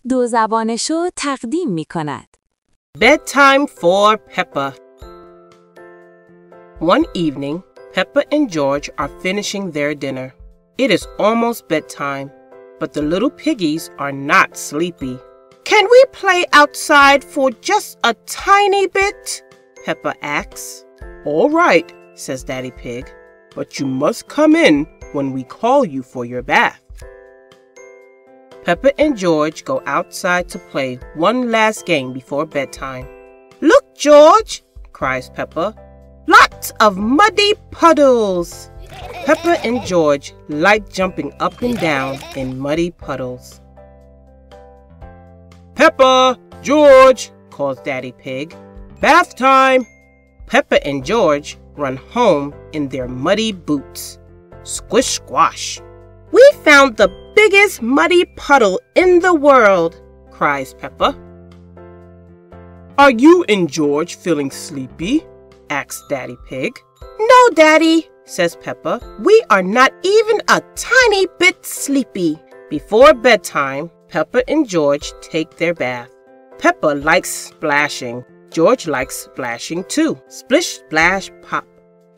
دو زبانشو تقدیم می کند. Bedtime for Peppa. One evening, Peppa and George are finishing their dinner. It is almost bedtime, but the little piggies are not sleepy. Can we play outside for just a tiny bit? Peppa asks. All right, says Daddy Pig, but you must come in when we call you for your bath. Peppa and George go outside to play one last game before bedtime. Look, George, cries Peppa. Lots of muddy puddles. Peppa and George like jumping up and down in muddy puddles. Peppa, George, calls Daddy Pig. Bath time. Peppa and George run home in their muddy boots. Squish squash. We found the biggest muddy puddle in the world, cries Peppa. Are you and George feeling sleepy? Asks Daddy Pig. No, Daddy, says Peppa. We are not even a tiny bit sleepy. Before bedtime, Peppa and George take their bath. Peppa likes splashing. George likes splashing too. Splish, splash, pop.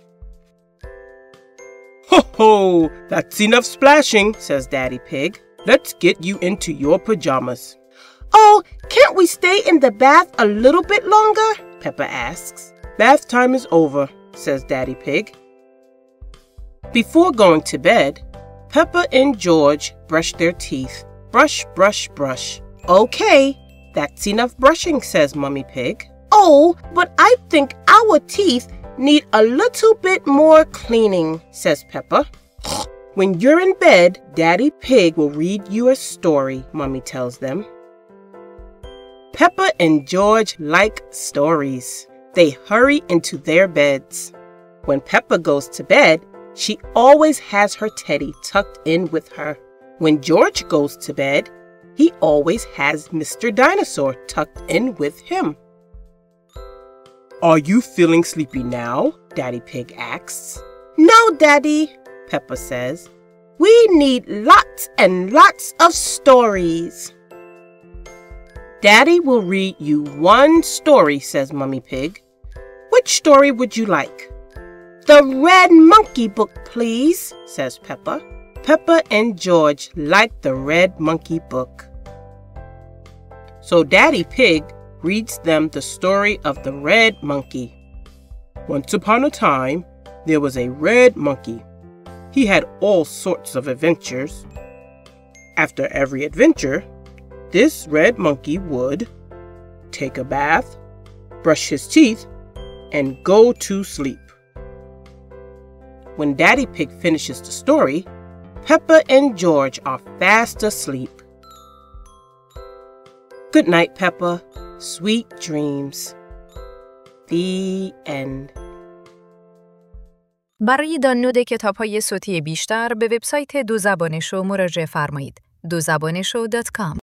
Ho ho! That's enough splashing, says Daddy Pig. Let's get you into your pajamas. Oh, can't we stay in the bath a little bit longer? Peppa asks. Bath time is over, says Daddy Pig. Before going to bed, Peppa and George brush their teeth. Brush, brush, brush. Okay, that's enough brushing, says Mummy Pig. Oh, but I think our teeth need a little bit more cleaning, says Peppa. When you're in bed, Daddy Pig will read you a story, Mummy tells them. Peppa and George like stories. They hurry into their beds. When Peppa goes to bed, she always has her teddy tucked in with her. When George goes to bed, he always has Mr. Dinosaur tucked in with him. Are you feeling sleepy now? Daddy Pig asks. No, Daddy, Peppa says. We need lots and lots of stories. Daddy will read you one story, says Mummy Pig. Which story would you like? The Red Monkey book, please, says Peppa. Peppa and George like the Red Monkey book. So Daddy Pig reads them the story of the Red Monkey. Once upon a time, there was a red monkey. He had all sorts of adventures. After every adventure, this red monkey would take a bath, brush his teeth, and go to sleep. When Daddy Pig finishes the story, Peppa and George are fast asleep. Good night, Peppa. Sweet dreams. The end. برای دانلود کتاب‌های صوتی بیشتر به وبسایت دوزبانشو مراجعه فرمایید. دوزبانشو.com